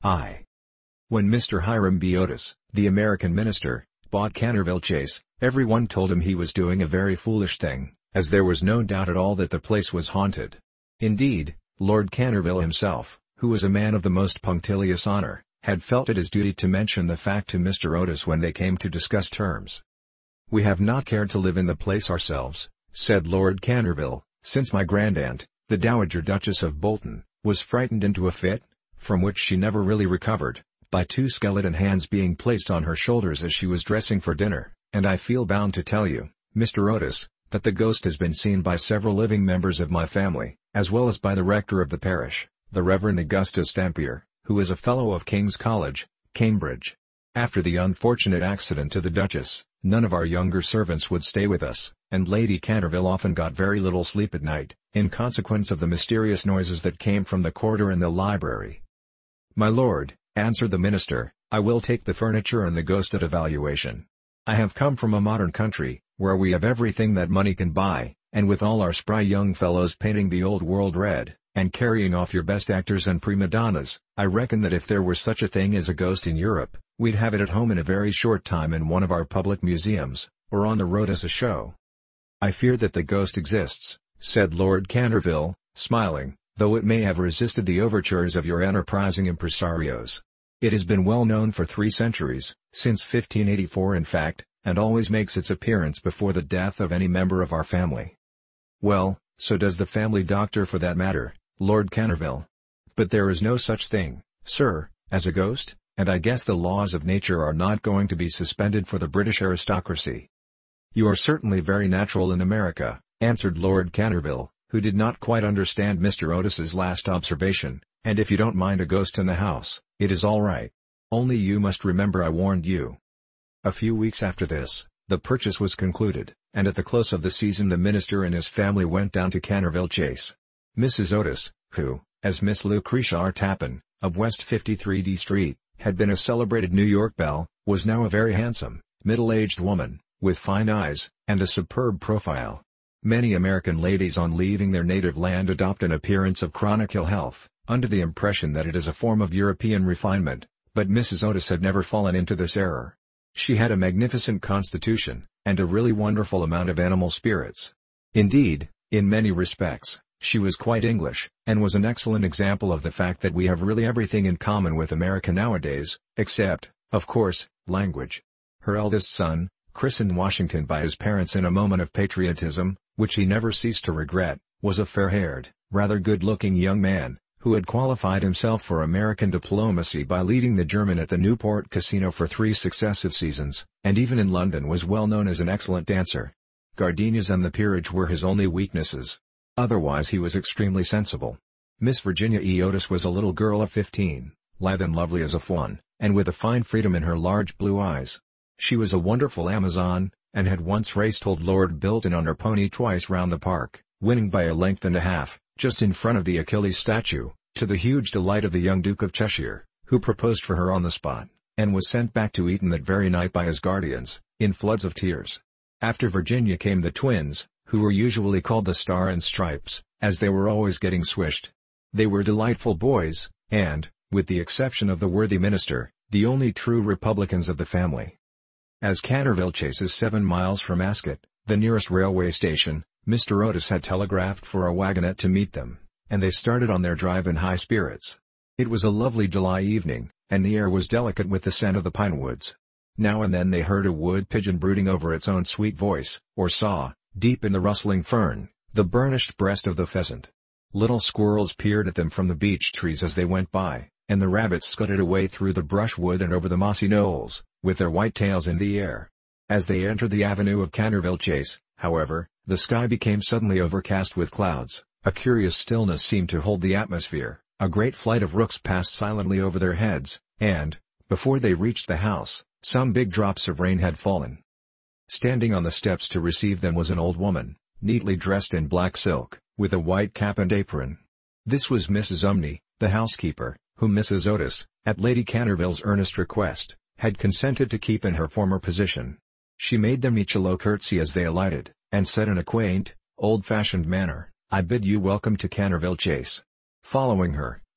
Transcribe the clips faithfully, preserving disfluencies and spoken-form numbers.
I. When Mister Hiram B. Otis, the American minister, bought Canterville Chase, everyone told him he was doing a very foolish thing, as there was no doubt at all that the place was haunted. Indeed, Lord Canterville himself, who was a man of the most punctilious honor, had felt it his duty to mention the fact to Mister Otis when they came to discuss terms. "We have not cared to live in the place ourselves," said Lord Canterville, "since my grandaunt, the Dowager Duchess of Bolton, was frightened into a fit, from which she never really recovered, by two skeleton hands being placed on her shoulders as she was dressing for dinner, and I feel bound to tell you, Mister Otis, that the ghost has been seen by several living members of my family, as well as by the rector of the parish, the Reverend Augustus Dampier, who is a Fellow of King's College, Cambridge. After the unfortunate accident to the Duchess, none of our younger servants would stay with us, and Lady Canterville often got very little sleep at night, in consequence of the mysterious noises that came from the corridor and the library." "My lord," answered the minister, "I will take the furniture and the ghost at a valuation. I have come from a modern country, where we have everything that money can buy, and with all our spry young fellows painting the old world red, and carrying off your best actors and prima donnas, I reckon that if there were such a thing as a ghost in Europe, we'd have it at home in a very short time in one of our public museums, or on the road as a show." "I fear that the ghost exists," said Lord Canterville, smiling, "though it may have resisted the overtures of your enterprising impresarios. It has been well known for three centuries, since fifteen eighty-four in fact, and always makes its appearance before the death of any member of our family." "Well, so does the family doctor for that matter, Lord Canterville. But there is no such thing, sir, as a ghost, and I guess the laws of nature are not going to be suspended for the British aristocracy." "You are certainly very natural in America," answered Lord Canterville, who did not quite understand Mister Otis's last observation, "and if you don't mind a ghost in the house, it is all right. Only you must remember I warned you." A few weeks after this, the purchase was concluded, and at the close of the season the minister and his family went down to Canterville Chase. Missus Otis, who, as Miss Lucretia R. Tappan, of West fifty-three D Street, had been a celebrated New York belle, was now a very handsome, middle-aged woman, with fine eyes, and a superb profile. Many American ladies on leaving their native land adopt an appearance of chronic ill health, under the impression that it is a form of European refinement, but Missus Otis had never fallen into this error. She had a magnificent constitution, and a really wonderful amount of animal spirits. Indeed, in many respects, she was quite English, and was an excellent example of the fact that we have really everything in common with America nowadays, except, of course, language. Her eldest son, christened Washington by his parents in a moment of patriotism, which he never ceased to regret, was a fair-haired, rather good-looking young man, who had qualified himself for American diplomacy by leading the German at the Newport Casino for three successive seasons, and even in London was well known as an excellent dancer. Gardenias and the peerage were his only weaknesses. Otherwise he was extremely sensible. Miss Virginia E. Otis was a little girl of fifteen, lithe and lovely as a fawn, and with a fine freedom in her large blue eyes. She was a wonderful Amazon, and had once raced old Lord Bilton on her pony twice round the park, winning by a length and a half, just in front of the Achilles statue, to the huge delight of the young Duke of Cheshire, who proposed for her on the spot, and was sent back to Eton that very night by his guardians, in floods of tears. After Virginia came the twins, who were usually called the Star and Stripes, as they were always getting swished. They were delightful boys, and, with the exception of the worthy minister, the only true Republicans of the family. As Canterville Chase is seven miles from Ascot, the nearest railway station, Mister Otis had telegraphed for a wagonette to meet them, and they started on their drive in high spirits. It was a lovely July evening, and the air was delicate with the scent of the pine woods. Now and then they heard a wood pigeon brooding over its own sweet voice, or saw, deep in the rustling fern, the burnished breast of the pheasant. Little squirrels peered at them from the beech trees as they went by, and the rabbits scudded away through the brushwood and over the mossy knolls, with their white tails in the air. As they entered the avenue of Canterville Chase, however, the sky became suddenly overcast with clouds, a curious stillness seemed to hold the atmosphere, a great flight of rooks passed silently over their heads, and, before they reached the house, some big drops of rain had fallen. Standing on the steps to receive them was an old woman, neatly dressed in black silk, with a white cap and apron. This was Missus Umney, the housekeeper, whom Missus Otis, at Lady Canterville's earnest request, had consented to keep in her former position. She made them each a low curtsy as they alighted, and said in a quaint, old-fashioned manner, "I bid you welcome to Canterville Chase." Following her,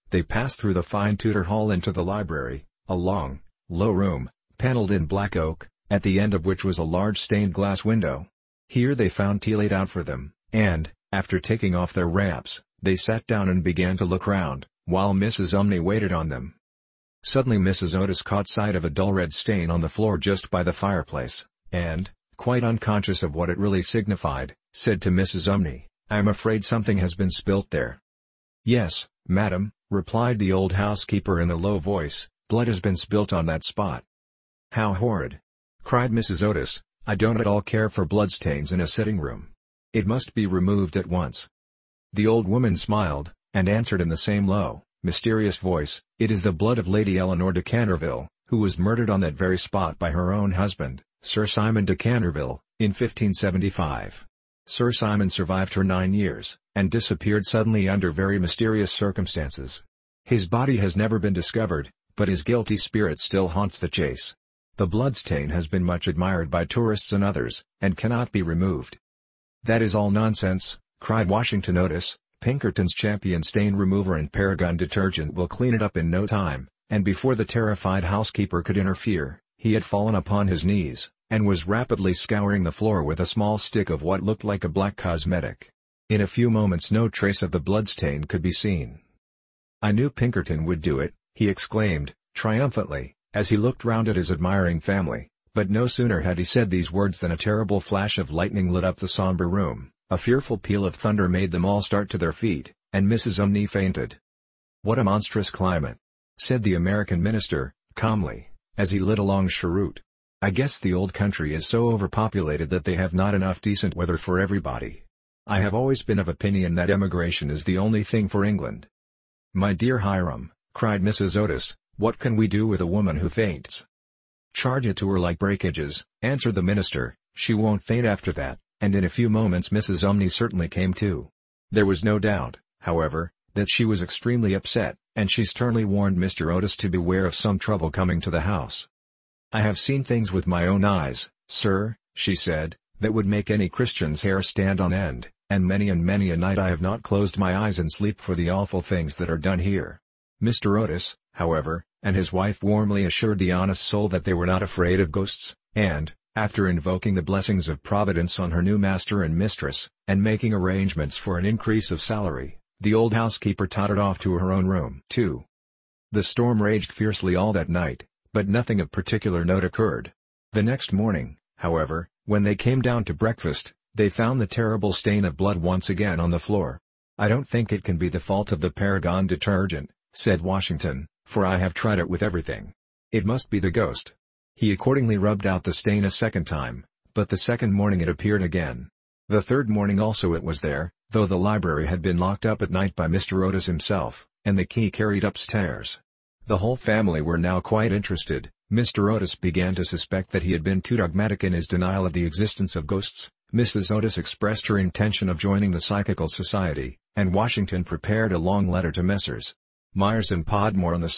They passed through the fine Tudor hall into the library, a long, low room, paneled in black oak, at the end of which was a large stained glass window. Here they found tea laid out for them, and, after taking off their wraps, they sat down and began to look round, while Missus Umney waited on them. Suddenly Missus Otis caught sight of a dull red stain on the floor just by the fireplace, and, quite unconscious of what it really signified, said to Missus Umney, "I am afraid something has been spilt there." "Yes, madam," replied the old housekeeper in a low voice, "blood has been spilt on that spot." "How horrid!" cried Missus Otis, "I don't at all care for bloodstains in a sitting-room. It must be removed at once." The old woman smiled, and answered in the same low, mysterious voice, "It is the blood of Lady Eleanor de Canterville, who was murdered on that very spot by her own husband, Sir Simon de Canterville, in fifteen seventy-five. Sir Simon survived her nine years, and disappeared suddenly under very mysterious circumstances. His body has never been discovered, but his guilty spirit still haunts the Chase. The bloodstain has been much admired by tourists and others, and cannot be removed." "That is all nonsense," cried Washington Otis. "Pinkerton's Champion Stain Remover and Paragon Detergent will clean it up in no time," and before the terrified housekeeper could interfere, he had fallen upon his knees, and was rapidly scouring the floor with a small stick of what looked like a black cosmetic. In a few moments no trace of the bloodstain could be seen. "I knew Pinkerton would do it," he exclaimed, triumphantly, as he looked round at his admiring family, but no sooner had he said these words than a terrible flash of lightning lit up the somber room, a fearful peal of thunder made them all start to their feet, and Missus Umney fainted. "What a monstrous climate!" said the American minister, calmly, as he lit a long cheroot. "I guess the old country is so overpopulated that they have not enough decent weather for everybody. I have always been of opinion that emigration is the only thing for England." "My dear Hiram," cried Missus Otis, "what can we do with a woman who faints?" "Charge it to her like breakages," answered the minister. "She won't faint after that," and in a few moments Missus Umney certainly came to. There was no doubt, however, that she was extremely upset, and she sternly warned Mister Otis to beware of some trouble coming to the house. "I have seen things with my own eyes, sir," she said, "that would make any Christian's hair stand on end, and many and many a night I have not closed my eyes in sleep for the awful things that are done here." Mister Otis, however, and his wife warmly assured the honest soul that they were not afraid of ghosts, and, after invoking the blessings of Providence on her new master and mistress, and making arrangements for an increase of salary, the old housekeeper tottered off to her own room. two. The storm raged fiercely all that night, but nothing of particular note occurred. The next morning, however, when they came down to breakfast, they found the terrible stain of blood once again on the floor. "I don't think it can be the fault of the Paragon Detergent," said Washington, "for I have tried it with everything. It must be the ghost." He accordingly rubbed out the stain a second time, but the second morning it appeared again. The third morning also it was there, though the library had been locked up at night by Mister Otis himself, and the key carried upstairs. The whole family were now quite interested. Mister Otis began to suspect that he had been too dogmatic in his denial of the existence of ghosts. Missus Otis expressed her intention of joining the Psychical Society, and Washington prepared a long letter to Messrs. Myers and Podmore on the